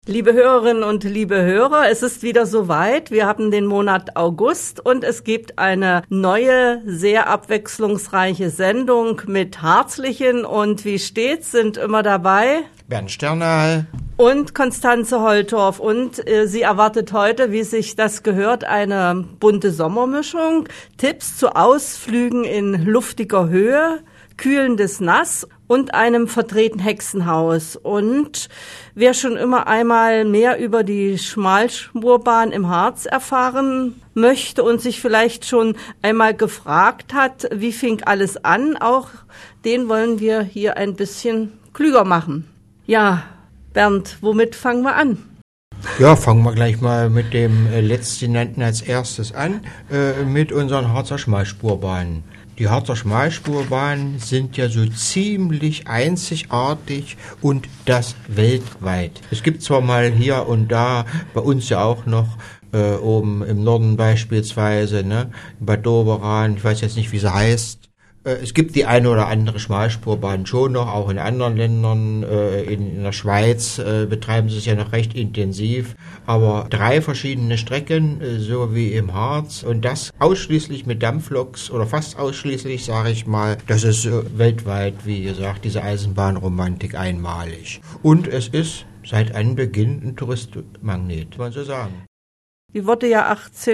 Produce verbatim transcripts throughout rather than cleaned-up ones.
Liebe Hörerinnen und liebe Hörer, es ist wieder soweit. Wir haben den Monat August und es gibt eine neue, sehr abwechslungsreiche Sendung mit Harzlichen. Und wie stets sind immer dabei Bernd Sternal und Konstanze Holtorf. Und äh, sie erwartet heute, wie sich das gehört, eine bunte Sommermischung. Tipps zu Ausflügen in luftiger Höhe, kühlendes Nass und einem verdrehten Hexenhaus. Und wer schon immer einmal mehr über die Schmalspurbahn im Harz erfahren möchte und sich vielleicht schon einmal gefragt hat, wie fing alles an, auch den wollen wir hier ein bisschen klüger machen. Ja, Bernd, womit fangen wir an? Ja, fangen wir gleich mal mit dem äh, letztgenannten als erstes an, äh, mit unseren Harzer Schmalspurbahnen. Die Harzer Schmalspurbahnen sind ja so ziemlich einzigartig und das weltweit. Es gibt zwar mal hier und da, bei uns ja auch noch, äh, oben im Norden beispielsweise, ne, Bad Doberan, ich weiß jetzt nicht, wie sie heißt. Es gibt die eine oder andere Schmalspurbahn schon noch, auch in anderen Ländern. In, in der Schweiz äh, betreiben sie es ja noch recht intensiv. Aber drei verschiedene Strecken, äh, so wie im Harz. Und das ausschließlich mit Dampfloks oder fast ausschließlich, sage ich mal. Das ist äh, weltweit, wie gesagt, diese Eisenbahnromantik einmalig. Und es ist seit Anbeginn ein Touristmagnet, kann man so sagen. Die wurde ja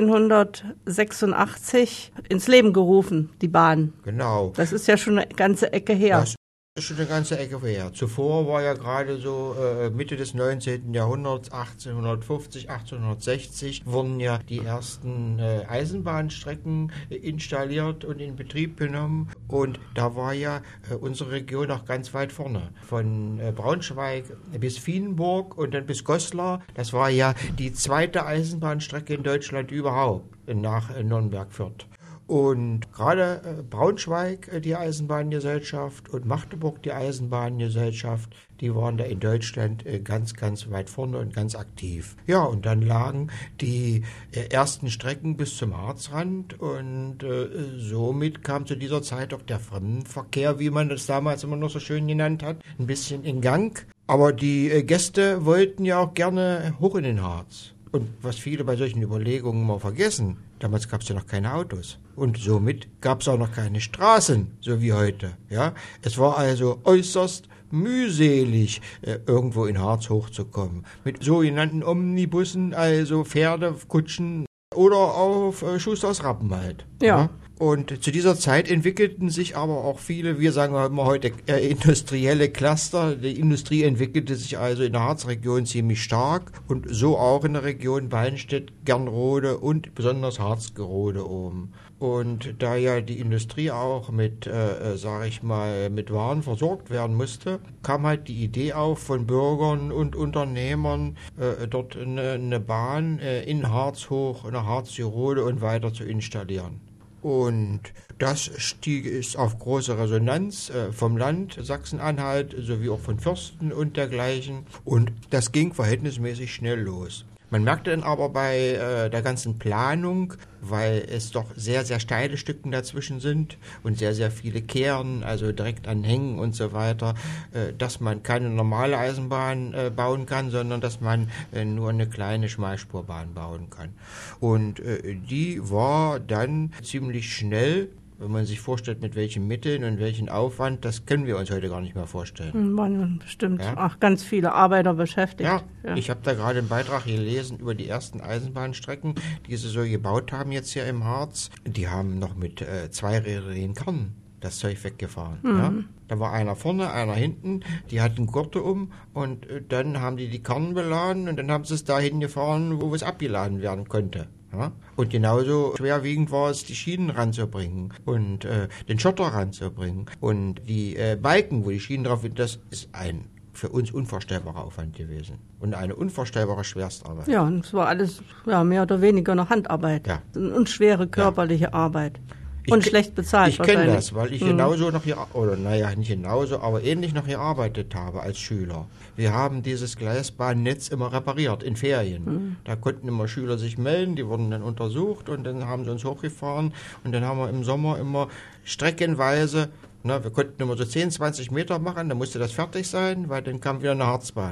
achtzehnhundertsechsundachtzig ins Leben gerufen, die Bahn. Genau. Das ist ja schon eine ganze Ecke her. Das ist schon eine ganze Ecke her. Zuvor war ja gerade so äh, Mitte des neunzehnten Jahrhunderts, achtzehnhundertfünfzig, achtzehnhundertsechzig, wurden ja die ersten äh, Eisenbahnstrecken äh, installiert und in Betrieb genommen. Und da war ja äh, unsere Region auch ganz weit vorne. Von äh, Braunschweig bis Vienburg und dann bis Goslar. Das war ja die zweite Eisenbahnstrecke in Deutschland überhaupt, nach äh, Nürnberg-Fürth. Und gerade äh, Braunschweig, äh, die Eisenbahngesellschaft, und Magdeburg, die Eisenbahngesellschaft, die waren da in Deutschland äh, ganz, ganz weit vorne und ganz aktiv. Ja, und dann lagen die äh, ersten Strecken bis zum Harzrand und äh, somit kam zu dieser Zeit auch der Fremdenverkehr, wie man das damals immer noch so schön genannt hat, ein bisschen in Gang. Aber die äh, Gäste wollten ja auch gerne hoch in den Harz. Und was viele bei solchen Überlegungen mal vergessen, damals gab es ja noch keine Autos. Und somit gab es auch noch keine Straßen, so wie heute. Ja, es war also äußerst mühselig, äh, irgendwo in Harz hochzukommen. Mit sogenannten Omnibussen, also Pferdekutschen oder auf äh, Schusters Rappen halt. Ja. Ja. Und zu dieser Zeit entwickelten sich aber auch viele, wir sagen immer heute, äh, industrielle Cluster. Die Industrie entwickelte sich also in der Harzregion ziemlich stark und so auch in der Region Weinstedt, Gernrode und besonders Harzgerode oben. Und da ja die Industrie auch mit, äh, sag ich mal, mit Waren versorgt werden musste, kam halt die Idee auf von Bürgern und Unternehmern, äh, dort eine, eine Bahn äh, in Harz hoch, nach Harzgerode und weiter zu installieren. Und das stieg ist auf große Resonanz äh, vom Land Sachsen-Anhalt sowie auch von Fürsten und dergleichen. Und das ging verhältnismäßig schnell los. Man merkte dann aber bei äh, der ganzen Planung, weil es doch sehr, sehr steile Stücken dazwischen sind und sehr, sehr viele Kehren, also direkt an Hängen und so weiter, äh, dass man keine normale Eisenbahn äh, bauen kann, sondern dass man äh, nur eine kleine Schmalspurbahn bauen kann. Und äh, die war dann ziemlich schnell. Wenn man sich vorstellt, mit welchen Mitteln und welchen Aufwand, das können wir uns heute gar nicht mehr vorstellen. Man bestimmt Ja? auch ganz viele Arbeiter beschäftigt. Ja, Ja. ich habe da gerade einen Beitrag gelesen über die ersten Eisenbahnstrecken, die sie so gebaut haben jetzt hier im Harz. Die haben noch mit äh, zweirädrigen Karren das Zeug weggefahren. Mhm. Ja? Da war einer vorne, einer hinten, die hatten Gurte um und äh, dann haben die die Karren beladen und dann haben sie es dahin gefahren, wo es abgeladen werden konnte. Ja? Und genauso schwerwiegend war es, die Schienen ranzubringen und äh, den Schotter ranzubringen. Und die äh, Balken, wo die Schienen drauf sind, das ist ein für uns unvorstellbarer Aufwand gewesen. Und eine unvorstellbare Schwerstarbeit. Ja, und es war alles ja, mehr oder weniger noch Handarbeit. Ja. Und schwere körperliche ja. Arbeit. Und ich, schlecht bezahlt. Ich kenne das, weil ich mhm. genauso noch hier, oder naja, nicht genauso, aber ähnlich noch gearbeitet habe als Schüler. Wir haben dieses Gleisbahnnetz immer repariert in Ferien. Mhm. Da konnten immer Schüler sich melden, die wurden dann untersucht und dann haben sie uns hochgefahren und dann haben wir im Sommer immer streckenweise, na, wir konnten immer so zehn, zwanzig Meter machen, dann musste das fertig sein, weil dann kam wieder eine Harzbahn.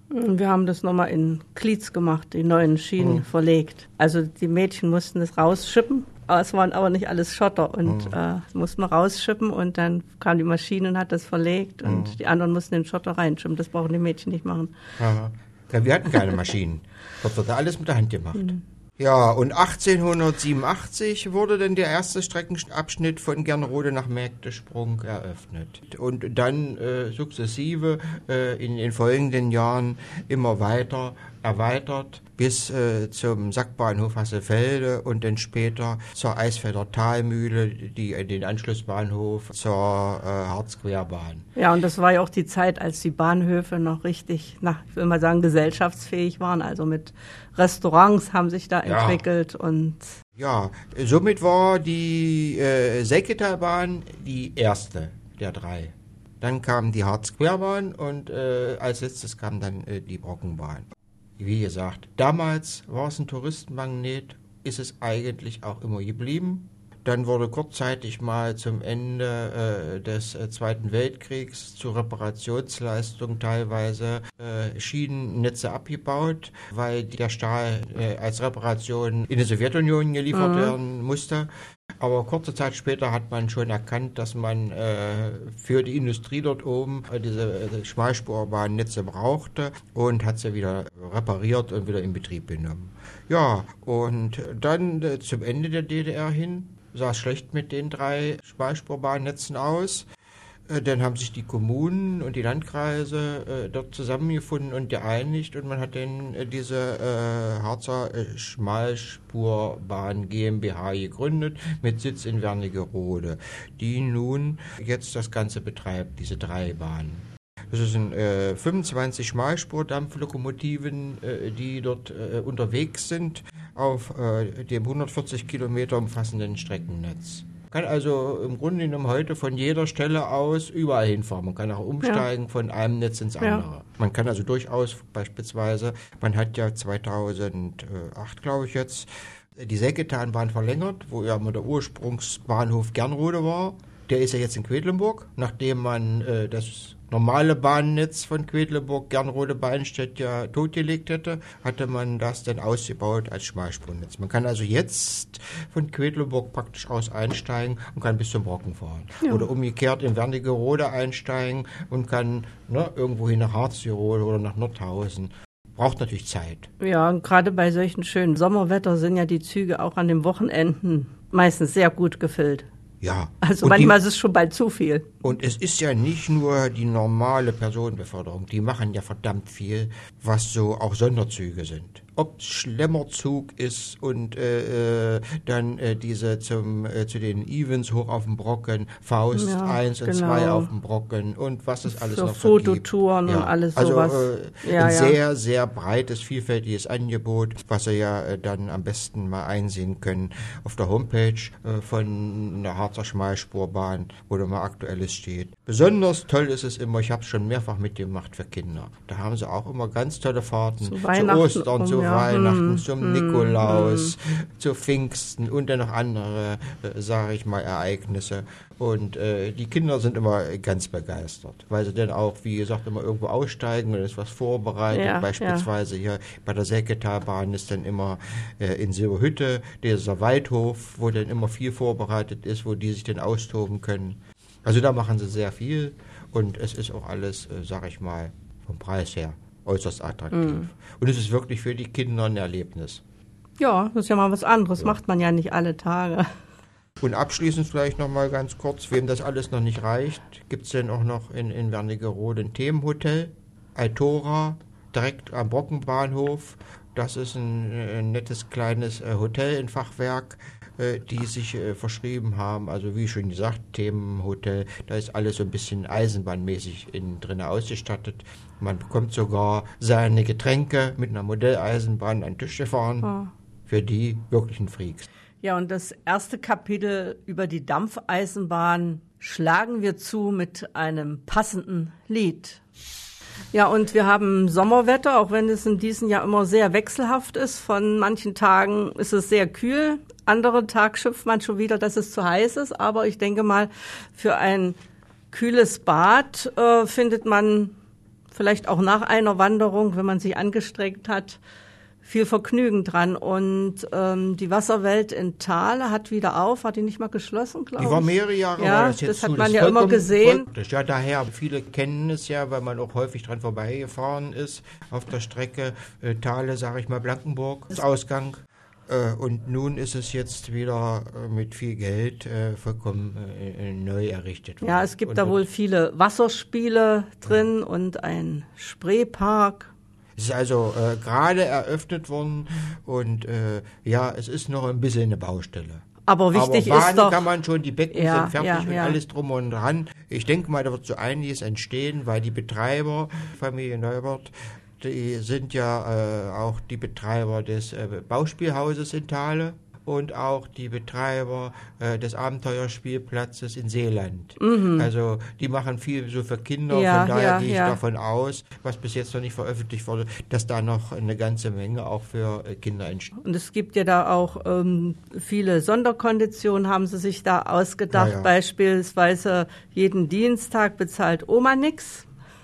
Wir haben das nochmal in Klietz gemacht, die neuen Schienen mhm. verlegt. Also die Mädchen mussten es rausschippen, aber es waren aber nicht alles Schotter und mhm. äh, mussten wir rausschippen und dann kam die Maschine und hat das verlegt und mhm. die anderen mussten den Schotter reinschippen. Das brauchen die Mädchen nicht machen. Aha. Ja, wir hatten keine Maschinen. Dort wird alles mit der Hand gemacht. Mhm. Ja, und achtzehnhundertsiebenundachtzig wurde dann der erste Streckenabschnitt von Gernrode nach Mägdesprung eröffnet. Und dann äh, sukzessive äh, in den folgenden Jahren immer weiter erweitert bis äh, zum Sackbahnhof Hassefelde und dann später zur Eisfelder Talmühle, die äh, den Anschlussbahnhof zur äh, Harzquerbahn. Ja, und das war ja auch die Zeit, als die Bahnhöfe noch richtig, na, ich will mal sagen, gesellschaftsfähig waren. Also mit Restaurants haben sich da ja. entwickelt und ja, somit war die äh, Säcketalbahn die erste der drei. Dann kam die Harzquerbahn und äh, als letztes kam dann äh, die Brockenbahn. Wie gesagt, damals war es ein Touristenmagnet, ist es eigentlich auch immer geblieben. Dann wurde kurzzeitig mal zum Ende äh, des äh, Zweiten Weltkriegs zur Reparationsleistung teilweise äh, Schienennetze abgebaut, weil der Stahl äh, als Reparation in die Sowjetunion geliefert mhm. werden musste. Aber kurze Zeit später hat man schon erkannt, dass man äh, für die Industrie dort oben äh, diese äh, Schmalspurbahnnetze brauchte und hat sie wieder repariert und wieder in Betrieb genommen. Ja, und dann äh, zum Ende der D D R hin sah es schlecht mit den drei Schmalspurbahnnnetzen aus. Äh, dann haben sich die Kommunen und die Landkreise äh, dort zusammengefunden und geeinigt und man hat dann äh, diese äh, Harzer äh, Schmalspurbahn GmbH gegründet mit Sitz in Wernigerode, die nun jetzt das Ganze betreibt, diese drei Bahnen. Das sind äh, fünfundzwanzig Schmalspurdampflokomotiven, äh, die dort äh, unterwegs sind auf äh, dem hundertvierzig Kilometer umfassenden Streckennetz. Man kann also im Grunde genommen heute von jeder Stelle aus überall hinfahren. Man kann auch umsteigen ja. von einem Netz ins andere. Ja. Man kann also durchaus beispielsweise, man hat ja zweitausendacht, glaube ich jetzt, die Säcketalbahn verlängert, wo ja immer der Ursprungsbahnhof Gernrode war. Der ist ja jetzt in Quedlinburg, nachdem man äh, das normale Bahnnetz von Quedlinburg, Gernrode, Beinstedt ja totgelegt hätte, hatte man das dann ausgebaut als Schmalspurnetz. Man kann also jetzt von Quedlinburg praktisch aus einsteigen und kann bis zum Brocken fahren. Ja. Oder umgekehrt in Wernigerode einsteigen und kann ne, irgendwohin nach Harztirol oder nach Nordhausen. Braucht natürlich Zeit. Ja, und gerade bei solchen schönen Sommerwetter sind ja die Züge auch an den Wochenenden meistens sehr gut gefüllt. Ja. Also und manchmal die, ist es schon bald zu viel. Und es ist ja nicht nur die normale Personenbeförderung, die machen ja verdammt viel, was so auch Sonderzüge sind. Ob es Schlemmerzug ist und äh, äh, dann äh, diese zum äh, zu den Events hoch auf dem Brocken, Faust ja, eins und zwei genau. auf dem Brocken und was es alles Für noch Fototouren so gibt. und alles also, sowas. Äh, ja, ein ja. sehr, sehr breites, vielfältiges Angebot, was Sie ja äh, dann am besten mal einsehen können auf der Homepage äh, von der Harzer Schmalspurbahn, wo da mal Aktuelles steht. Besonders toll ist es immer, ich habe es schon mehrfach mitgemacht für Kinder. Da haben sie auch immer ganz tolle Fahrten zu, zu Ostern, um, zu ja. Weihnachten, hm, zum hm, Nikolaus, hm. zu Pfingsten und dann noch andere, äh, sage ich mal, Ereignisse. Und äh, die Kinder sind immer ganz begeistert, weil sie dann auch, wie gesagt, immer irgendwo aussteigen und ist was vorbereitet. Ja, Beispielsweise ja. hier bei der Säcketalbahn ist dann immer äh, in Silberhütte dieser Waldhof, wo dann immer viel vorbereitet ist, wo die sich dann austoben können. Also da machen sie sehr viel und es ist auch alles, äh, sag ich mal, vom Preis her äußerst attraktiv. Mm. Und es ist wirklich für die Kinder ein Erlebnis. Ja, das ist ja mal was anderes, ja. Macht man ja nicht alle Tage. Und abschließend vielleicht noch mal ganz kurz, wem das alles noch nicht reicht, gibt es denn auch noch in, in Wernigerode ein Themenhotel, Altora, direkt am Brockenbahnhof. Das ist ein, ein nettes kleines äh, Hotel in Fachwerk, die sich äh, verschrieben haben. Also wie schon gesagt, Themenhotel, da ist alles so ein bisschen eisenbahnmäßig innen drin ausgestattet. Man bekommt sogar seine Getränke mit einer Modelleisenbahn an den Tisch gefahren. Oh. Für die wirklichen Freaks. Ja, und das erste Kapitel über die Dampfeisenbahn schlagen wir zu mit einem passenden Lied. Ja, und wir haben Sommerwetter, auch wenn es in diesem Jahr immer sehr wechselhaft ist. Von manchen Tagen ist es sehr kühl, anderen Tag schimpft man schon wieder, dass es zu heiß ist. Aber ich denke mal, für ein kühles Bad äh, findet man vielleicht auch nach einer Wanderung, wenn man sich angestrengt hat, viel Vergnügen dran. Und ähm, die Wasserwelt in Thale hat wieder auf, hat die nicht mal geschlossen, glaube ich? Die war mehrere Jahre. Ja, war das jetzt das hat so, man das ja immer gesehen. Praktisch. Ja, daher, viele kennen es ja, weil man auch häufig dran vorbeigefahren ist, auf der Strecke äh, Thale, sage ich mal, Blankenburg, das Ausgang. Äh, und nun ist es jetzt wieder äh, mit viel Geld äh, vollkommen äh, neu errichtet worden. Ja, es gibt und, da wohl viele Wasserspiele drin ja. und ein Spreepark. Es ist also äh, gerade eröffnet worden und äh, ja, es ist noch ein bisschen eine Baustelle. Aber wichtig Aber ist doch... kann man schon, die Becken ja, sind fertig ja, und ja. alles drum und dran. Ich denke mal, da wird so einiges entstehen, weil die Betreiber, Familie Neubert, die sind ja äh, auch die Betreiber des äh, Bauspielhauses in Thale und auch die Betreiber äh, des Abenteuerspielplatzes in Seeland. Mhm. Also die machen viel so für Kinder, ja, von daher ja, gehe ich ja. davon aus, was bis jetzt noch nicht veröffentlicht wurde, dass da noch eine ganze Menge auch für äh, Kinder entsteht. Und es gibt ja da auch ähm, viele Sonderkonditionen, haben sie sich da ausgedacht. Ja, ja. Beispielsweise jeden Dienstag bezahlt Oma nix.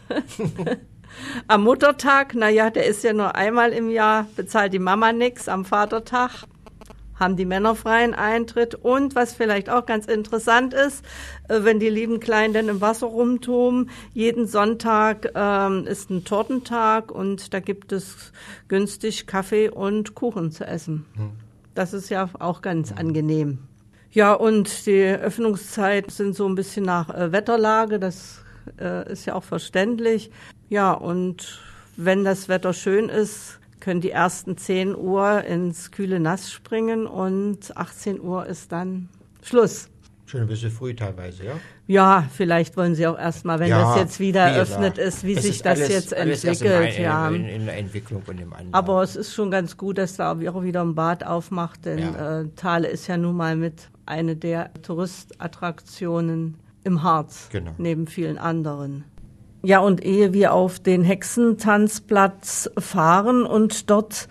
Am Muttertag, naja, der ist ja nur einmal im Jahr, bezahlt die Mama nix. Am Vatertag haben die Männer freien Eintritt. Und was vielleicht auch ganz interessant ist, äh, wenn die lieben Kleinen dann im Wasser rumtoben, jeden Sonntag ähm, ist ein Tortentag und da gibt es günstig Kaffee und Kuchen zu essen. Hm. Das ist ja auch ganz hm. angenehm. Ja, und die Öffnungszeiten sind so ein bisschen nach äh, Wetterlage, das äh, ist ja auch verständlich. Ja, und wenn das Wetter schön ist, können die ersten zehn Uhr ins kühle Nass springen und achtzehn Uhr ist dann Schluss. Schon ein bisschen früh teilweise, ja? Ja, vielleicht wollen sie auch erstmal, wenn ja, das jetzt wieder eröffnet ist, wie sich das alles, jetzt alles entwickelt. In, ja. in, in der Entwicklung und im Anbau. Aber es ist schon ganz gut, dass da auch wieder ein Bad aufmacht, denn ja. äh, Thale ist ja nun mal mit eine der Touristattraktionen im Harz, genau. neben vielen anderen. Ja, und ehe wir auf den Hexentanzplatz fahren und dort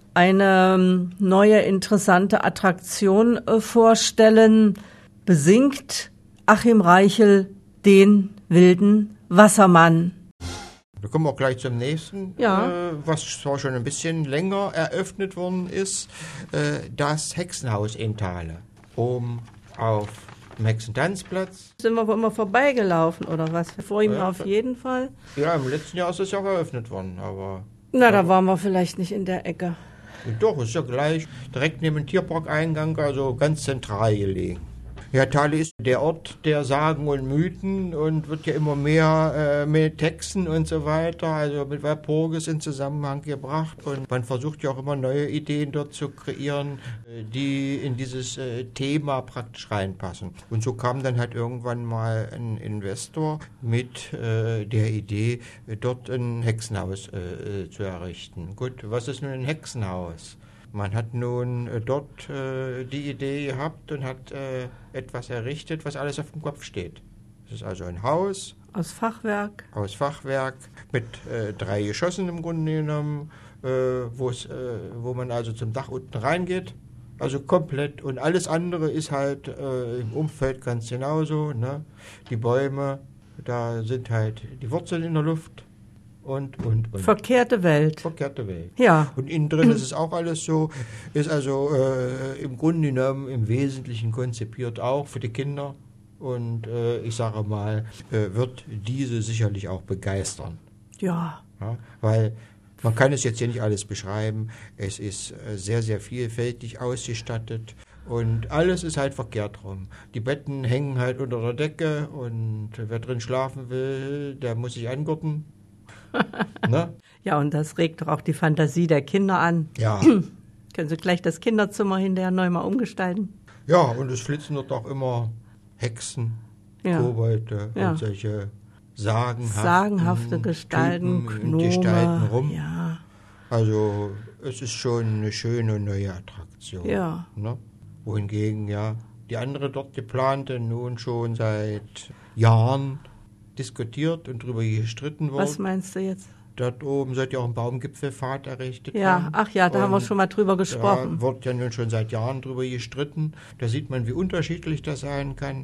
eine neue interessante Attraktion äh, vorstellen, besingt Achim Reichel den wilden Wassermann. Wir kommen auch gleich zum nächsten, ja. äh, was zwar schon ein bisschen länger eröffnet worden ist, äh, das Hexenhaus in Thale, oben auf dem Hexentanzplatz. Sind wir immer vorbeigelaufen oder was? Vor ihm ja, auf jeden Fall. Ja, im letzten Jahr ist es ja auch eröffnet worden, aber... Na, da waren wir vielleicht nicht in der Ecke. Doch, ist ja gleich direkt neben dem Tierparkeingang, also ganz zentral gelegen. Ja, Thale ist der Ort der Sagen und Mythen und wird ja immer mehr äh, mit Texten und so weiter, also mit Walpurgis in Zusammenhang gebracht. Und man versucht ja auch immer neue Ideen dort zu kreieren, äh, die in dieses äh, Thema praktisch reinpassen. Und so kam dann halt irgendwann mal ein Investor mit äh, der Idee, äh, dort ein Hexenhaus äh, zu errichten. Gut, was ist nun ein Hexenhaus? Man hat nun äh, dort äh, die Idee gehabt und hat äh, etwas errichtet, was alles auf dem Kopf steht. Es ist also ein Haus. Aus Fachwerk. Aus Fachwerk mit äh, drei Geschossen im Grunde genommen, äh, wo's, äh, wo man also zum Dach unten reingeht. Also komplett. Und alles andere ist halt äh, im Umfeld ganz genauso. Ne? Die Bäume, da sind halt die Wurzeln in der Luft. Und, und, und. Verkehrte Welt. Verkehrte Welt. Ja. Und innen drin ist es auch alles so, ist also äh, im Grunde genommen im Wesentlichen konzipiert auch für die Kinder. Und äh, ich sage mal, äh, wird diese sicherlich auch begeistern. Ja. ja. Weil man kann es jetzt hier nicht alles beschreiben. Es ist äh, sehr, sehr vielfältig ausgestattet. Und alles ist halt verkehrt rum. Die Betten hängen halt unter der Decke und wer drin schlafen will, der muss sich angurten. Ne? Ja, und das regt doch auch die Fantasie der Kinder an. Ja. Können Sie gleich das Kinderzimmer hinterher neu mal umgestalten? Ja, und es flitzen dort auch immer Hexen, ja. Kobolde ja. und solche sagenhaften sagenhafte Gestalten, Gnome, Gestalten rum. Ja. Also es ist schon eine schöne neue Attraktion. Ja. Ne? Wohingegen ja die andere dort geplante nun schon seit Jahren diskutiert und darüber gestritten wurde. Was meinst du jetzt? Dort oben sollte ja auch ein Baumgipfelpfad errichtet ja. werden. Ach ja, da und haben wir schon mal drüber gesprochen. Da wird ja nun schon seit Jahren drüber gestritten. Da sieht man, wie unterschiedlich das sein kann.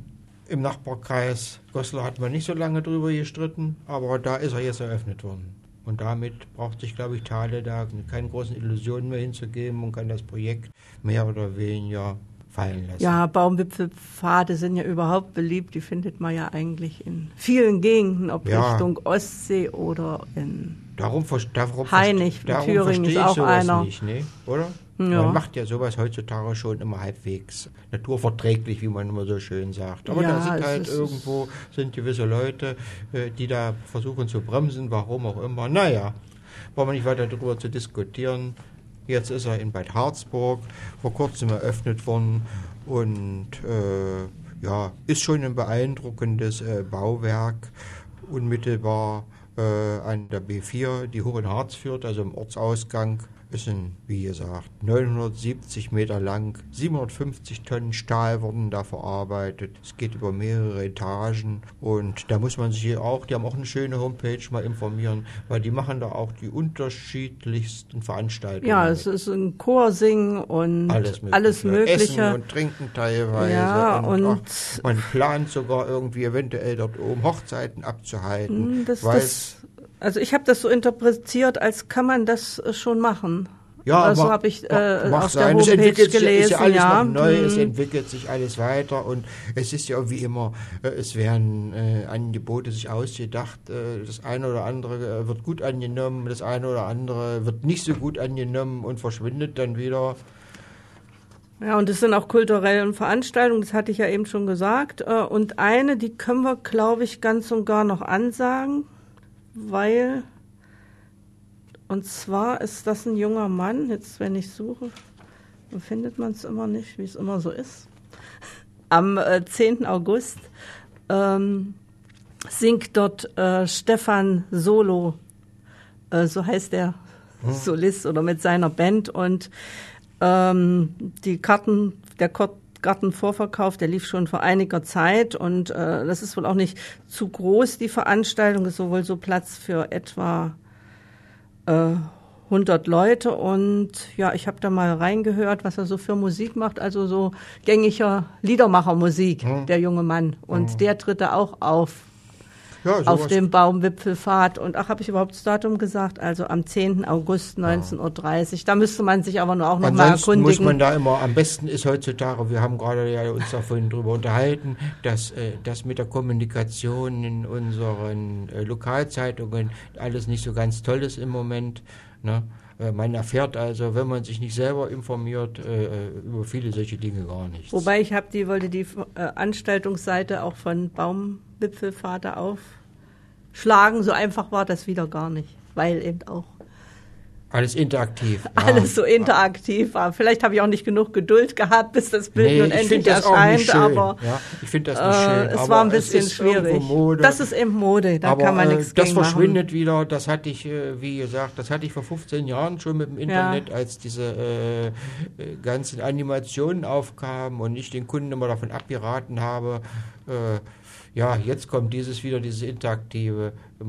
Im Nachbarkreis Goslar hat man nicht so lange drüber gestritten, aber da ist er jetzt eröffnet worden. Und damit braucht sich, glaube ich, Thale da keine großen Illusionen mehr hinzugeben und kann das Projekt mehr oder weniger fallen lassen. Ja, Baumwipfelpfade sind ja überhaupt beliebt. Die findet man ja eigentlich in vielen Gegenden, ob ja. Richtung Ostsee oder in darum, darum, Heinig. darum Thüringen ist auch sowas einer. Nicht, ne? Oder? Ja. Man macht ja sowas heutzutage schon immer halbwegs naturverträglich, wie man immer so schön sagt. Aber ja, da sind halt ist, irgendwo sind gewisse Leute, die da versuchen zu bremsen, warum auch immer. Naja, brauchen wir nicht weiter darüber zu diskutieren. Jetzt ist er in Bad Harzburg, vor kurzem eröffnet worden und äh, ja, ist schon ein beeindruckendes äh, Bauwerk, unmittelbar äh, an der B vier, die hoch in Harz führt, also im Ortsausgang. Ist ein, wie gesagt, neunhundertsiebzig Meter lang, siebenhundertfünfzig Tonnen Stahl wurden da verarbeitet. Es geht über mehrere Etagen und da muss man sich hier auch, die haben auch eine schöne Homepage, mal informieren, weil die machen da auch die unterschiedlichsten Veranstaltungen. Ja, es ist ein Chorsingen und alles Mögliche. Alles Mögliche. Essen und Trinken teilweise. Ja, und, und auch, man plant sogar irgendwie eventuell dort oben Hochzeiten abzuhalten. Das, weil das Also ich habe das so interpretiert, als kann man das schon machen. Ja, also habe ich äh, auf der Homepage es entwickelt gelesen. Sich, ist ja alles ja. noch neu, hm. es entwickelt sich alles weiter und es ist ja wie immer, äh, es werden äh, Angebote sich ausgedacht, äh, das eine oder andere äh, wird gut angenommen, das eine oder andere wird nicht so gut angenommen und verschwindet dann wieder. Ja, und es sind auch kulturelle Veranstaltungen, das hatte ich ja eben schon gesagt. Und eine, die können wir, glaube ich, ganz und gar noch ansagen. Weil, und zwar ist das ein junger Mann, jetzt wenn ich suche, dann findet man es immer nicht, wie es immer so ist. Am äh, zehnten August ähm, singt dort äh, Stefan Solo, äh, so heißt der hm. Solist oder mit seiner Band und ähm, die Karten, der Kort Gartenvorverkauf, der lief schon vor einiger Zeit und äh, das ist wohl auch nicht zu groß, die Veranstaltung, ist wohl so Platz für etwa äh, hundert Leute und ja, ich habe da mal reingehört, was er so für Musik macht, also so gängiger Liedermachermusik, hm. der junge Mann und hm. der tritt da auch auf. Ja, auf dem Baumwipfelpfad. Und ach, habe ich überhaupt das Datum gesagt? Also am zehnten August neunzehn Uhr dreißig. Ja. Da müsste man sich aber nur auch noch mal erkundigen. Muss man da immer, am besten ist heutzutage, wir haben gerade ja uns da vorhin drüber unterhalten, dass äh, das mit der Kommunikation in unseren äh, Lokalzeitungen alles nicht so ganz toll ist im Moment. Ne? Äh, man erfährt also, wenn man sich nicht selber informiert, äh, über viele solche Dinge gar nichts. Wobei ich habe die, wollte die äh, Anstaltungsseite auch von Baumwipfelpfad aufschlagen. So einfach war das wieder gar nicht, weil eben auch alles interaktiv. Ja. Alles so interaktiv war. Vielleicht habe ich auch nicht genug Geduld gehabt, bis das Bild nee, nun endlich erscheint. Aber ja, ich finde das nicht schön. Äh, es aber war ein bisschen es ist schwierig. Mode. Das ist eben Mode, da aber, kann man äh, nichts das gegen machen. verschwindet wieder. Das hatte ich, äh, wie gesagt, das hatte ich vor fünfzehn Jahren schon mit dem Internet, ja. als diese äh, ganzen Animationen aufkamen und ich den Kunden immer davon abgeraten habe. Äh, ja, jetzt kommt dieses wieder, dieses Interaktive.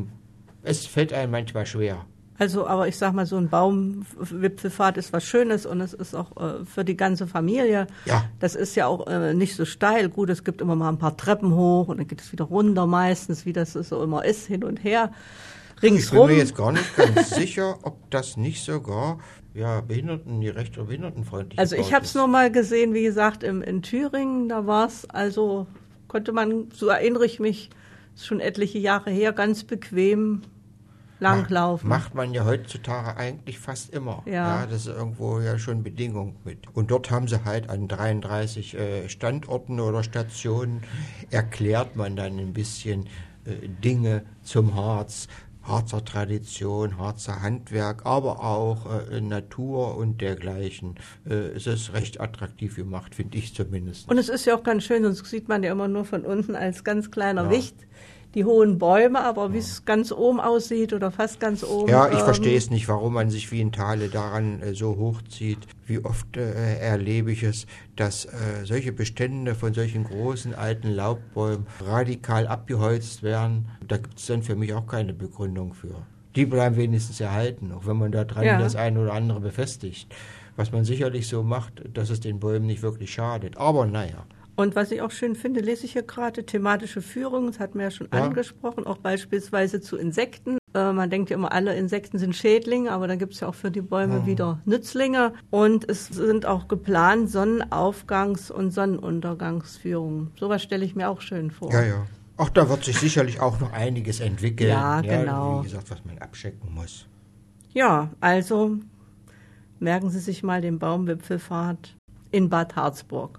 Es fällt einem manchmal schwer. Also, aber ich sag mal, so ein Baumwipfelpfad ist was Schönes und es ist auch äh, für die ganze Familie. Ja. Das ist ja auch äh, nicht so steil. Gut, es gibt immer mal ein paar Treppen hoch und dann geht es wieder runter meistens, wie das so immer ist, hin und her. Ringsrum. Ich bin mir jetzt gar nicht ganz sicher, ob das nicht sogar ja, Behinderten, die recht oder behindertenfreundlich Also ich habe es nur mal gesehen, wie gesagt, im, in Thüringen, da war es, also konnte man, so erinnere ich mich, ist schon etliche Jahre her, ganz bequem langlaufen. Macht man ja heutzutage eigentlich fast immer. Ja. Ja, das ist irgendwo ja schon Bedingung mit. Und dort haben sie halt an dreiunddreißig äh, Standorten oder Stationen erklärt man dann ein bisschen äh, Dinge zum Harz, Harzer Tradition, Harzer Handwerk, aber auch äh, Natur und dergleichen. Äh, es ist recht attraktiv gemacht, finde ich zumindest. Und es ist ja auch ganz schön, sonst sieht man ja immer nur von unten als ganz kleiner ja. Wicht die hohen Bäume, aber wie es ganz oben aussieht oder fast ganz oben. Ja, ich ähm, verstehe es nicht, warum man sich wie in Thale daran äh, so hochzieht. Wie oft äh, erlebe ich es, dass äh, solche Bestände von solchen großen alten Laubbäumen radikal abgeholzt werden. Da gibt es dann für mich auch keine Begründung für. Die bleiben wenigstens erhalten, auch wenn man da dran ja. das eine oder andere befestigt. Was man sicherlich so macht, dass es den Bäumen nicht wirklich schadet. Aber naja. Und was ich auch schön finde, lese ich hier gerade, thematische Führung, das hatten wir ja schon ja. angesprochen, auch beispielsweise zu Insekten. Äh, man denkt ja immer, alle Insekten sind Schädlinge, aber dann gibt es ja auch für die Bäume ja. wieder Nützlinge. Und es sind auch geplant Sonnenaufgangs- und Sonnenuntergangsführungen. Sowas stelle ich mir auch schön vor. Ja, ja. Ach, da wird sich sicherlich auch noch einiges entwickeln. Ja, genau. Ja, wie gesagt, was man abchecken muss. Ja, also merken Sie sich mal den Baumwipfelfahrt in Bad Harzburg.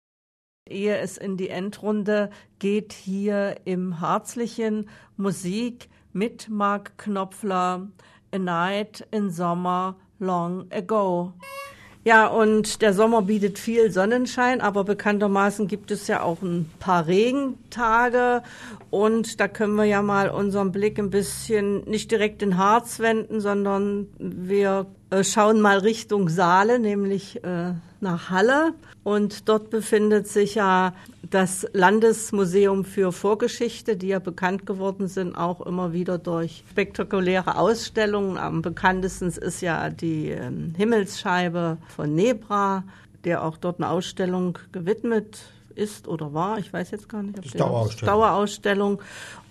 Ehe es in die Endrunde geht, hier im Harzlichen Musik mit Mark Knopfler, A Night in Summer Long Ago. Ja, und der Sommer bietet viel Sonnenschein, aber bekanntermaßen gibt es ja auch ein paar Regentage und da können wir ja mal unseren Blick ein bisschen nicht direkt in Harz wenden, sondern wir äh, schauen mal Richtung Saale, nämlich äh, nach Halle, und dort befindet sich ja das Landesmuseum für Vorgeschichte, die ja bekannt geworden sind, auch immer wieder durch spektakuläre Ausstellungen. Am bekanntesten ist ja die äh, Himmelsscheibe von Nebra, der auch dort eine Ausstellung gewidmet ist oder war. Ich weiß jetzt gar nicht. Ob das ist Dauerausstellung. Dauerausstellung.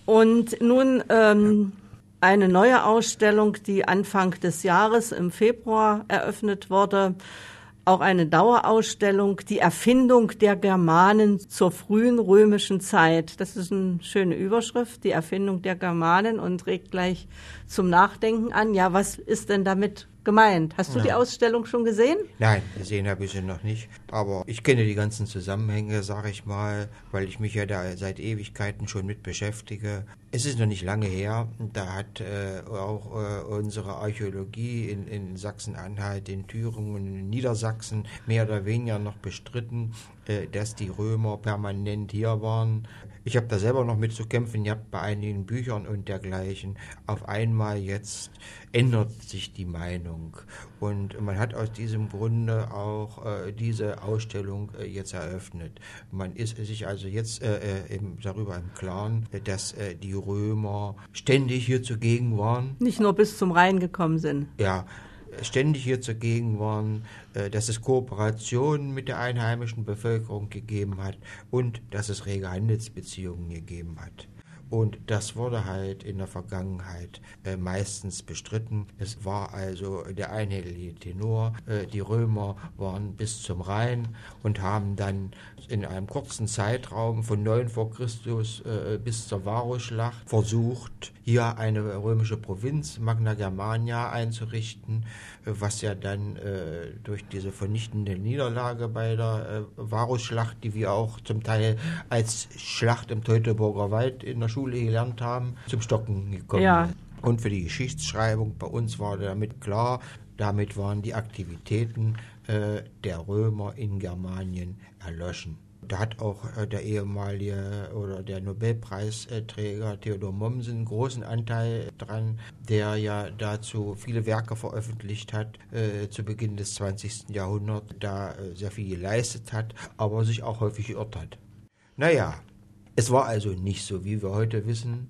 Und nun ähm, eine neue Ausstellung, die Anfang des Jahres im Februar eröffnet wurde. Auch eine Dauerausstellung, die Erfindung der Germanen zur frühen römischen Zeit. Das ist eine schöne Überschrift, die Erfindung der Germanen, und regt gleich zum Nachdenken an. Ja, was ist denn damit gemeint? Hast du ja. die Ausstellung schon gesehen? Nein, gesehen habe ich sie noch nicht. Aber ich kenne die ganzen Zusammenhänge, sage ich mal, weil ich mich ja da seit Ewigkeiten schon mit beschäftige. Es ist noch nicht lange her, da hat äh, auch äh, unsere Archäologie in, in Sachsen-Anhalt, in Thüringen und in Niedersachsen mehr oder weniger noch bestritten, äh, dass die Römer permanent hier waren. Ich habe da selber noch mit zu kämpfen, ihr habt bei einigen Büchern und dergleichen. Auf einmal jetzt ändert sich die Meinung und man hat aus diesem Grunde auch äh, diese Ausstellung äh, jetzt eröffnet. Man ist sich also jetzt äh, eben darüber im Klaren, dass äh, die Römer ständig hier zugegen waren. Nicht nur bis zum Rhein gekommen sind. Ja, ständig hier zugegen waren, dass es Kooperationen mit der einheimischen Bevölkerung gegeben hat und dass es rege Handelsbeziehungen gegeben hat. Und das wurde halt in der Vergangenheit äh, meistens bestritten. Es war also der einhellige Tenor. Äh, die Römer waren bis zum Rhein und haben dann in einem kurzen Zeitraum von neun vor Christus äh, bis zur Varusschlacht versucht, hier eine römische Provinz, Magna Germania, einzurichten, äh, was ja dann äh, durch diese vernichtende Niederlage bei der äh, Varusschlacht, die wir auch zum Teil als Schlacht im Teutoburger Wald in der Schule gelernt haben, zum Stocken gekommen. Ja. Und für die Geschichtsschreibung bei uns war damit klar, damit waren die Aktivitäten äh, der Römer in Germanien erloschen. Da hat auch äh, der ehemalige oder der Nobelpreisträger Theodor Mommsen einen großen Anteil dran, der ja dazu viele Werke veröffentlicht hat, äh, zu Beginn des zwanzigsten Jahrhunderts, da äh, sehr viel geleistet hat, aber sich auch häufig geirrt hat. Naja, es war also nicht so, wie wir heute wissen,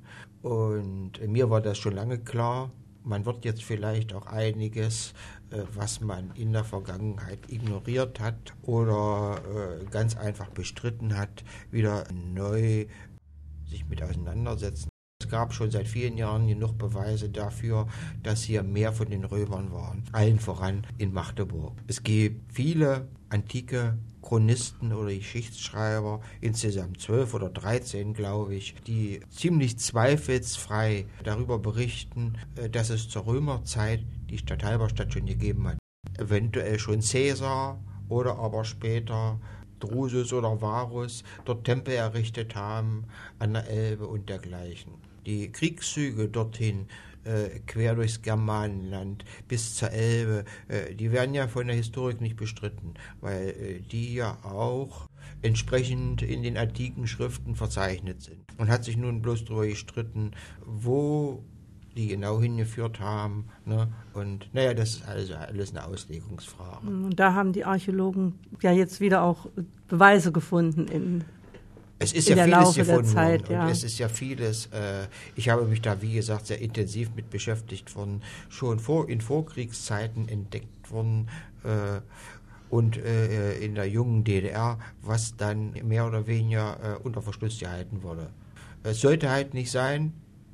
und mir war das schon lange klar. Man wird jetzt vielleicht auch einiges, äh, was man in der Vergangenheit ignoriert hat oder äh, ganz einfach bestritten hat, wieder neu sich mit auseinandersetzen. Es gab schon seit vielen Jahren genug Beweise dafür, dass hier mehr von den Römern waren, allen voran in Magdeburg. Es gibt viele antike Chronisten oder Geschichtsschreiber, insgesamt zwölf oder dreizehn, glaube ich, die ziemlich zweifelsfrei darüber berichten, dass es zur Römerzeit die Stadt Halberstadt schon gegeben hat. Eventuell schon Caesar oder aber später Drusus oder Varus dort Tempel errichtet haben an der Elbe und dergleichen. Die Kriegszüge dorthin, äh, quer durchs Germanenland bis zur Elbe, äh, die werden ja von der Historik nicht bestritten, weil äh, die ja auch entsprechend in den antiken Schriften verzeichnet sind. Und hat sich nun bloß darüber gestritten, wo die genau hingeführt haben. Ne? Und naja, das ist also alles eine Auslegungsfrage. Und da haben die Archäologen ja jetzt wieder auch Beweise gefunden in Es ist in ja der vieles Laufe gefunden der Zeit, worden. ja. Und es ist ja vieles, äh, ich habe mich da, wie gesagt, sehr intensiv mit beschäftigt worden, schon vor, in Vorkriegszeiten entdeckt worden, äh, und äh, in der jungen D D R, was dann mehr oder weniger äh, unter Verschluss gehalten wurde. Es sollte halt nicht sein,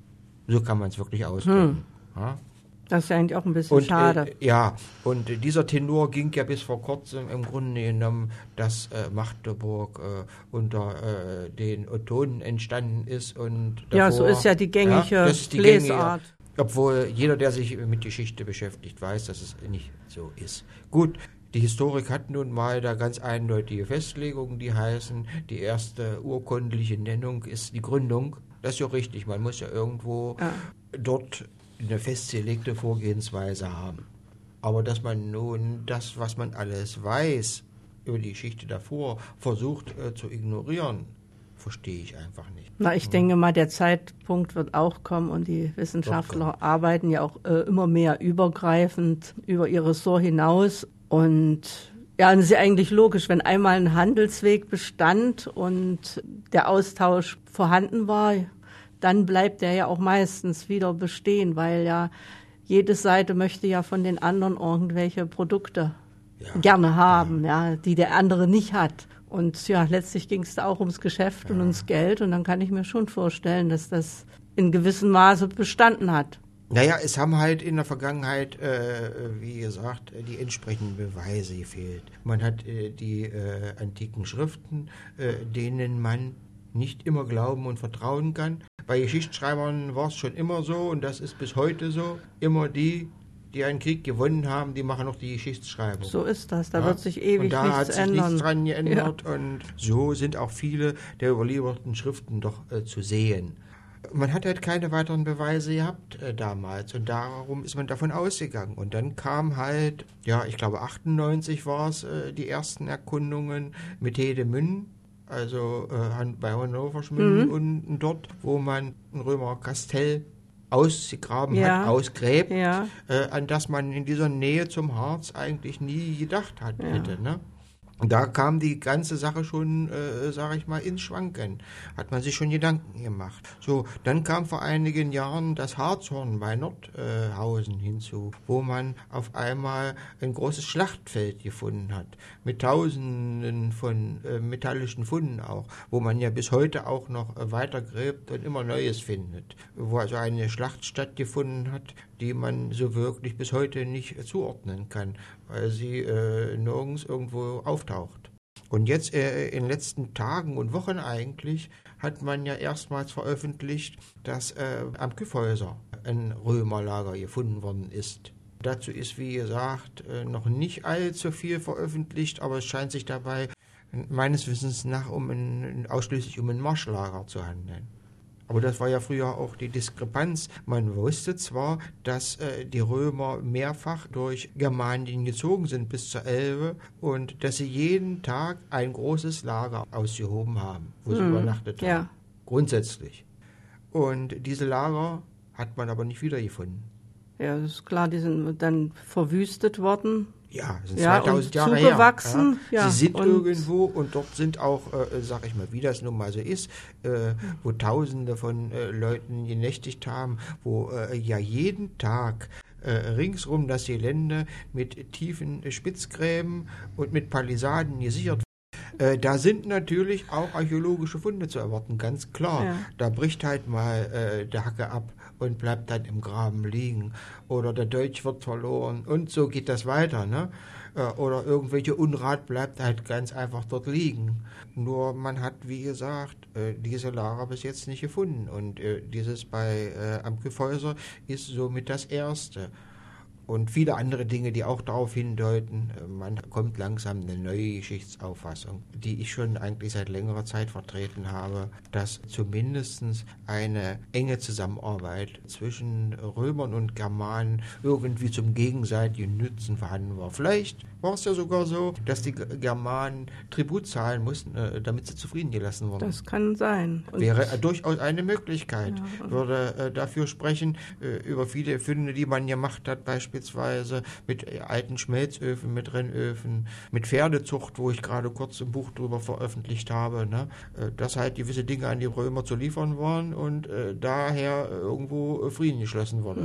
so kann man es wirklich ausdrücken. Hm. Ja? Das ist ja eigentlich auch ein bisschen und, schade. Äh, ja, und äh, dieser Tenor ging ja bis vor kurzem im Grunde genommen, dass äh, Magdeburg äh, unter äh, den Ottonen entstanden ist. Und davor, ja, so ist ja die gängige ja, das ist die Lesart. Gängige, obwohl jeder, der sich mit Geschichte beschäftigt, weiß, dass es nicht so ist. Gut, die Historik hat nun mal da ganz eindeutige Festlegungen, die heißen, die erste urkundliche Nennung ist die Gründung. Das ist ja richtig, man muss ja irgendwo ja. dort eine festgelegte Vorgehensweise haben. Aber dass man nun das, was man alles weiß über die Geschichte davor, versucht äh, zu ignorieren, verstehe ich einfach nicht. Na, ich ja. denke mal, der Zeitpunkt wird auch kommen und die Wissenschaftler arbeiten ja auch äh, immer mehr übergreifend über ihr Ressort hinaus. Und ja, und es ist ja eigentlich logisch, wenn einmal ein Handelsweg bestand und der Austausch vorhanden war, dann bleibt der ja auch meistens wieder bestehen, weil ja jede Seite möchte ja von den anderen irgendwelche Produkte ja. gerne haben, ja. ja, die der andere nicht hat. Und ja, letztlich ging es da auch ums Geschäft ja. und ums Geld. Und dann kann ich mir schon vorstellen, dass das in gewissem Maße bestanden hat. Naja, es haben halt in der Vergangenheit, äh, wie gesagt, die entsprechenden Beweise gefehlt. Man hat äh, die äh, antiken Schriften, äh, denen man nicht immer glauben und vertrauen kann. Bei Geschichtsschreibern war es schon immer so und das ist bis heute so. Immer die, die einen Krieg gewonnen haben, die machen noch die Geschichtsschreibung. So ist das, da ja? wird sich ewig nichts ändern. Und da hat sich ändern. nichts dran geändert ja. und so sind auch viele der überlieferten Schriften doch äh, zu sehen. Man hat halt keine weiteren Beweise gehabt äh, damals und darum ist man davon ausgegangen. Und dann kam halt, ja, ich glaube achtundneunzig war es, äh, die ersten Erkundungen mit Hedemünden. Also äh, bei Hannover Schmünden mhm. unten dort, wo man ein Römer Kastell ausgegraben ja. hat, ausgräbt, ja. äh, an das man in dieser Nähe zum Harz eigentlich nie gedacht hat, ja. hätte. Ne? Und da kam die ganze Sache schon, äh, sage ich mal, ins Schwanken. Hat man sich schon Gedanken gemacht. So, dann kam vor einigen Jahren das Harzhorn bei Nordhausen äh, hinzu, wo man auf einmal ein großes Schlachtfeld gefunden hat, mit Tausenden von äh, metallischen Funden auch, wo man ja bis heute auch noch äh, weiter gräbt und immer Neues findet. Wo also eine Schlacht stattgefunden hat, die man so wirklich bis heute nicht zuordnen kann, weil sie äh, nirgends irgendwo auftaucht. Und jetzt äh, in den letzten Tagen und Wochen eigentlich hat man ja erstmals veröffentlicht, dass äh, am Kyffhäuser ein Römerlager gefunden worden ist. Dazu ist, wie gesagt, äh, noch nicht allzu viel veröffentlicht, aber es scheint sich dabei meines Wissens nach um ein, ausschließlich um ein Marschlager zu handeln. Aber das war ja früher auch die Diskrepanz. Man wusste zwar, dass äh, die Römer mehrfach durch Germanien gezogen sind bis zur Elbe und dass sie jeden Tag ein großes Lager ausgehoben haben, wo sie mhm. übernachtet haben. Ja. Grundsätzlich. Und diese Lager hat man aber nicht wiedergefunden. Ja, das ist klar, die sind dann verwüstet worden. Ja, das sind ja, zweitausend und Jahre zugewachsen. her. Ja. Ja, Sie sind und irgendwo und dort sind auch, äh, sag ich mal, wie das nun mal so ist, äh, wo Tausende von äh, Leuten genächtigt haben, wo äh, ja jeden Tag äh, ringsrum das Gelände mit tiefen äh, Spitzgräben und mit Palisaden gesichert wird. Äh, da sind natürlich auch archäologische Funde zu erwarten, ganz klar. Ja. Da bricht halt mal äh, der Hacke ab und bleibt dann im Graben liegen. Oder der Dolch wird verloren und so geht das weiter. Ne? Oder irgendwelche Unrat bleibt halt ganz einfach dort liegen. Nur man hat, wie gesagt, diese Lager bis jetzt nicht gefunden. Und dieses bei am Kyffhäuser ist somit das erste. Und viele andere Dinge, die auch darauf hindeuten, man kommt langsam eine neue Geschichtsauffassung, die ich schon eigentlich seit längerer Zeit vertreten habe, dass zumindest eine enge Zusammenarbeit zwischen Römern und Germanen irgendwie zum gegenseitigen Nützen vorhanden war. Vielleicht war es ja sogar so, dass die Germanen Tribut zahlen mussten, damit sie zufrieden gelassen wurden. Das kann sein. Und wäre durchaus eine Möglichkeit. Ja. Würde dafür sprechen, über viele Funde, die man gemacht hat, beispielsweise Beispielsweise mit alten Schmelzöfen, mit Rennöfen, mit Pferdezucht, wo ich gerade kurz ein Buch drüber veröffentlicht habe, ne? Dass halt gewisse Dinge an die Römer zu liefern waren und äh, daher irgendwo Frieden geschlossen wurde. Mhm.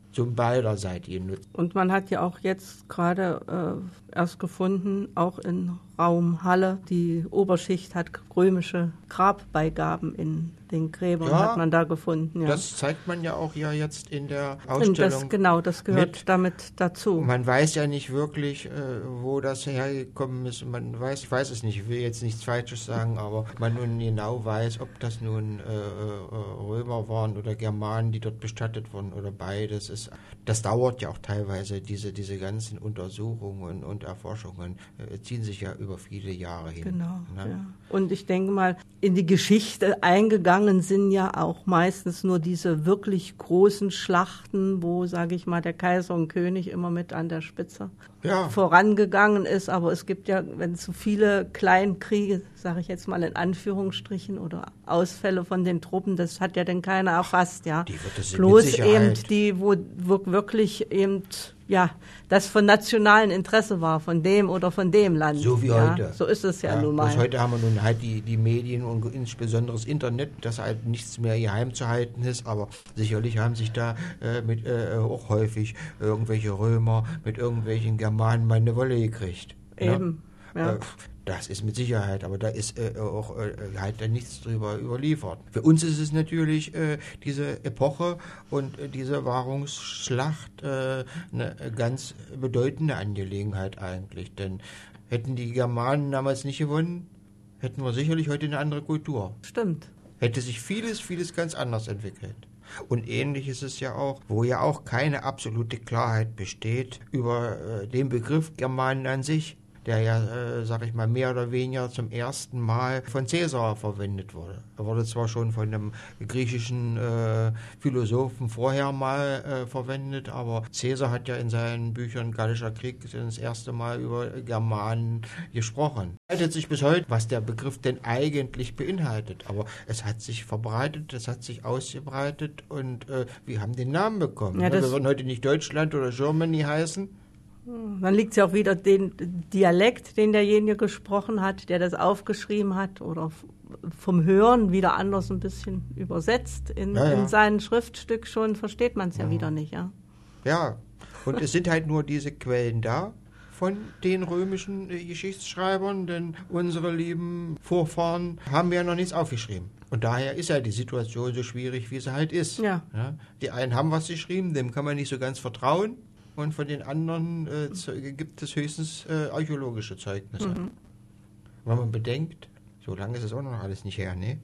zum beiderseitigen Nutzen. Und man hat ja auch jetzt gerade äh, erst gefunden, auch in Raum Halle, die Oberschicht hat römische Grabbeigaben in den Gräbern, Ja, hat man da gefunden. Ja. Das zeigt man ja auch ja jetzt in der Und Ausstellung. das, genau, das gehört mit. damit dazu. Man weiß ja nicht wirklich, äh, wo das hergekommen ist. Man weiß, ich weiß es nicht, ich will jetzt nichts Falsches sagen, aber man nun genau weiß, ob das nun äh, äh, Römer waren oder Germanen, die dort bestattet wurden oder beides. Ist, das dauert ja auch teilweise, diese, diese ganzen Untersuchungen und Erforschungen äh, ziehen sich ja über viele Jahre hin. Genau. Ne? Ja. Und ich denke mal, in die Geschichte eingegangen sind ja auch meistens nur diese wirklich großen Schlachten, wo, sage ich mal, der Kaiser und König immer mit an der Spitze Ja. vorangegangen ist. Aber es gibt ja, wenn zu viele Kleinkriege, sage ich jetzt mal in Anführungsstrichen, oder Ausfälle von den Truppen, das hat ja dann keiner erfasst. Ja. Die wird es mit Bloß Sicherheit. eben die, wo wirklich eben ja, das von nationalem Interesse war, von dem oder von dem Land. So wie ja, heute. So ist es ja, Ja, nun mal. bloß heute haben wir nun halt die, die Medien und insbesondere das Internet, das halt nichts mehr geheim zu halten ist, aber sicherlich haben sich da äh, mit, äh, auch häufig irgendwelche Römer mit irgendwelchen Germanen mal eine Wolle gekriegt. Eben, Ne? ja. Äh, Das ist mit Sicherheit, aber da ist äh, auch äh, halt dann nichts drüber überliefert. Für uns ist es natürlich äh, diese Epoche und äh, diese Wahrungsschlacht äh, eine ganz bedeutende Angelegenheit eigentlich. Denn hätten die Germanen damals nicht gewonnen, hätten wir sicherlich heute eine andere Kultur. Stimmt. Hätte sich vieles, vieles ganz anders entwickelt. Und ähnlich ist es ja auch, wo ja auch keine absolute Klarheit besteht über äh, den Begriff Germanen an sich, der ja, äh, sag ich mal, mehr oder weniger zum ersten Mal von Caesar verwendet wurde. Er wurde zwar schon von einem griechischen äh, Philosophen vorher mal äh, verwendet, aber Caesar hat ja in seinen Büchern Gallischer Krieg das erste Mal über Germanen gesprochen. Es zeitet sich bis heute, was der Begriff denn eigentlich beinhaltet, aber es hat sich verbreitet, es hat sich ausgebreitet und äh, wir haben den Namen bekommen. Ja, wir das- würden heute nicht Deutschland oder Germany heißen. Dann liegt es ja auch wieder den Dialekt, den derjenige gesprochen hat, der das aufgeschrieben hat oder f- vom Hören wieder anders ein bisschen übersetzt in, Ja, ja. in sein Schriftstück schon, versteht man es ja wieder nicht. Ja. Ja, und es sind halt nur diese Quellen da von den römischen äh, Geschichtsschreibern, denn unsere lieben Vorfahren haben ja noch nichts aufgeschrieben. Und daher ist ja die Situation so schwierig, wie sie halt ist. Ja. Die einen haben was geschrieben, dem kann man nicht so ganz vertrauen. Und von den anderen äh, ze- gibt es höchstens äh, archäologische Zeugnisse. Mhm. Wenn man bedenkt, so lange ist es auch noch alles nicht her, ne?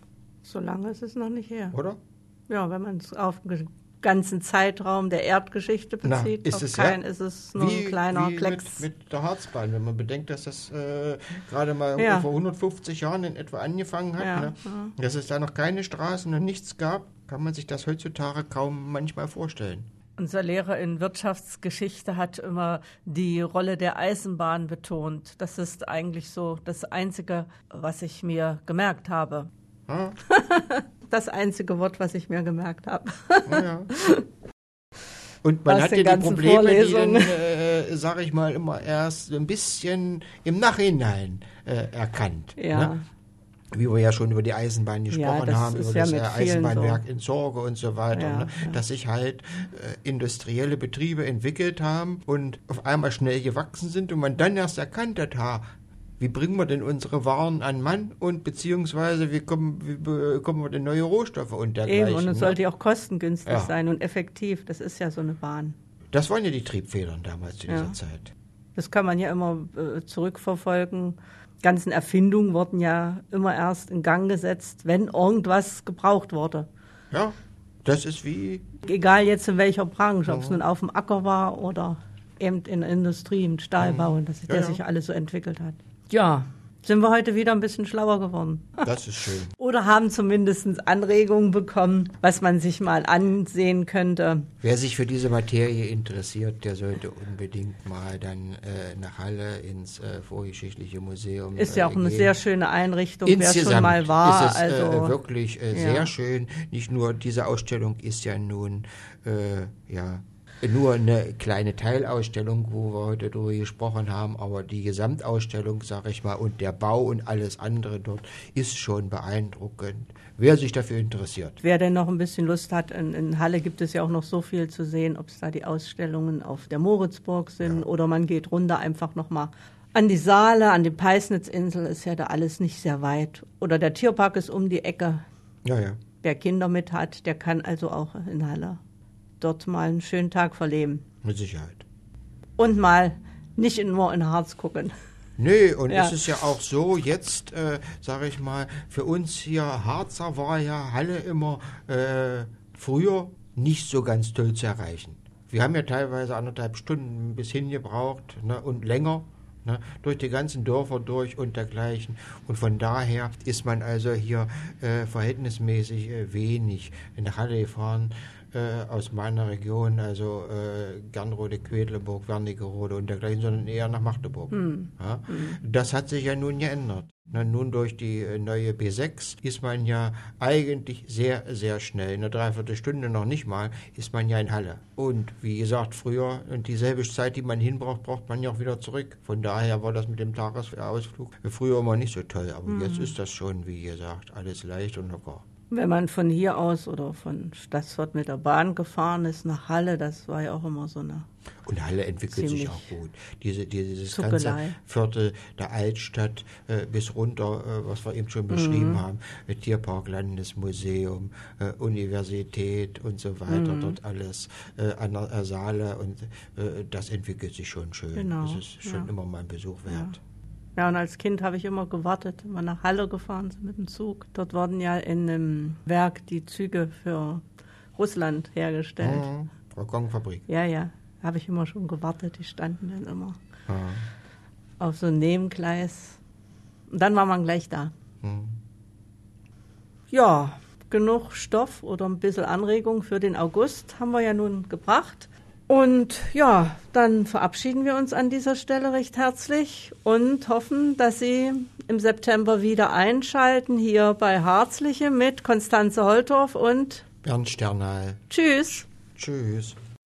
So lange ist es noch nicht her. Oder? Ja, wenn man es auf den ganzen Zeitraum der Erdgeschichte Na, bezieht, ist auf es keinen ja? ist es nur ein kleiner wie Klecks. Mit, mit der Harzbahn, wenn man bedenkt, dass das äh, gerade mal Ja. vor hundertfünfzig Jahren in etwa angefangen hat, Ja, ne? ja. Dass es da noch keine Straßen und nichts gab, kann man sich das heutzutage kaum manchmal vorstellen. Unser Lehrer in Wirtschaftsgeschichte hat immer die Rolle der Eisenbahn betont. Das ist eigentlich so das Einzige, was ich mir gemerkt habe. Ja, Das einzige Wort, was ich mir gemerkt habe. ja, ja. Und man Aus hat den ja die ganzen Probleme, die dann, Vorlesungen. äh, sag ich mal, immer erst ein bisschen im Nachhinein äh, erkannt. Ja. Ne? Wie wir ja schon über die Eisenbahn Ja, gesprochen das haben, ist über ja das mit äh, vielen Eisenbahnwerk so. in Sorge und so weiter, Ja, ne? ja. Dass sich halt äh, industrielle Betriebe entwickelt haben und auf einmal schnell gewachsen sind und man dann erst erkannt hat, ha, wie bringen wir denn unsere Waren an Mann und beziehungsweise wie kommen, wie bekommen wir denn neue Rohstoffe und dergleichen. Eben, und es ne? sollte ja auch kostengünstig Ja. sein und effektiv. Das ist ja so eine Bahn. Das waren ja die Triebfedern damals zu dieser Ja. Zeit. Das kann man ja immer äh, zurückverfolgen. Ganzen Erfindungen wurden ja immer erst in Gang gesetzt, wenn irgendwas gebraucht wurde. Ja, das ist wie, Egal jetzt in welcher Branche, ob es Mhm. nun auf dem Acker war oder eben in der Industrie, im Stahlbau, dass Ja, der ja. sich alles so entwickelt hat. Ja, sind wir heute wieder ein bisschen schlauer geworden. das ist schön. Oder haben zumindest Anregungen bekommen, was man sich mal ansehen könnte. Wer sich für diese Materie interessiert, der sollte unbedingt mal dann äh, nach Halle ins äh, Vorgeschichtliche Museum Ist ja auch äh, eine gehen. sehr schöne Einrichtung, wer Insgesamt schon mal war. ist es also äh, wirklich äh, ja. sehr schön. Nicht nur diese Ausstellung ist ja nun, äh, ja, nur eine kleine Teilausstellung, wo wir heute darüber gesprochen haben, aber die Gesamtausstellung, sage ich mal, und der Bau und alles andere dort ist schon beeindruckend. Wer sich dafür interessiert. Wer denn noch ein bisschen Lust hat, in, in Halle gibt es ja auch noch so viel zu sehen, ob es da die Ausstellungen auf der Moritzburg sind, ja, oder man geht runter einfach nochmal an die Saale, an die Peisnitzinsel, ist ja da alles nicht sehr weit. Oder der Tierpark ist um die Ecke. Ja, ja. Wer Kinder mit hat, der kann also auch in Halle dort mal einen schönen Tag verleben. Mit Sicherheit. Und mal nicht nur in Harz gucken. Nee, und ja. es ist ja auch so, jetzt, äh, sage ich mal, für uns hier Harzer war ja Halle immer äh, früher nicht so ganz toll zu erreichen. Wir haben ja teilweise anderthalb Stunden bis hin gebraucht, ne, und länger. Ne, durch die ganzen Dörfer durch und dergleichen. Und von daher ist man also hier äh, verhältnismäßig äh, wenig in Halle gefahren, äh, aus meiner Region, also äh, Gernrode, Quedlinburg, Wernigerode und dergleichen, sondern eher nach Magdeburg. Hm. Ja? Hm. Das hat sich ja nun geändert. Na, nun durch die äh, neue B sechs ist man ja eigentlich sehr, sehr schnell. In einer Dreiviertelstunde noch nicht mal ist man ja in Halle. Und wie gesagt, früher, und dieselbe Zeit, die man hinbraucht, braucht man ja auch wieder zurück. Von daher war das mit dem Tagesausflug früher immer nicht so toll. Aber mhm. jetzt ist das schon, wie gesagt, alles leicht und locker. Wenn man von hier aus oder von Stassfurt mit der Bahn gefahren ist nach Halle, das war ja auch immer so eine... Und Halle entwickelt sich auch gut. Diese, dieses Zuckelei. ganze Viertel der Altstadt äh, bis runter, äh, was wir eben schon beschrieben mhm. haben, äh, Tierpark, Landesmuseum, äh, Universität und so weiter, mhm. dort alles äh, an der Saale und äh, das entwickelt sich schon schön. Genau. Das ist schon ja. immer mal ein Besuch wert. Ja. Ja, und als Kind habe ich immer gewartet, wenn wir nach Halle gefahren sind mit dem Zug. Dort wurden ja in einem Werk die Züge für Russland hergestellt. Mhm. Waggonfabrik. Ja, ja, habe ich immer schon gewartet. Die standen dann immer mhm. auf so einem Nebengleis. Und dann war man gleich da. Mhm. Ja, genug Stoff oder ein bisschen Anregung für den August haben wir ja nun gebracht. Und ja, dann verabschieden wir uns an dieser Stelle recht herzlich und hoffen, dass Sie im September wieder einschalten hier bei Harzliche mit Konstanze Holtorf und Bernd Sternal. Tschüss. Tschüss.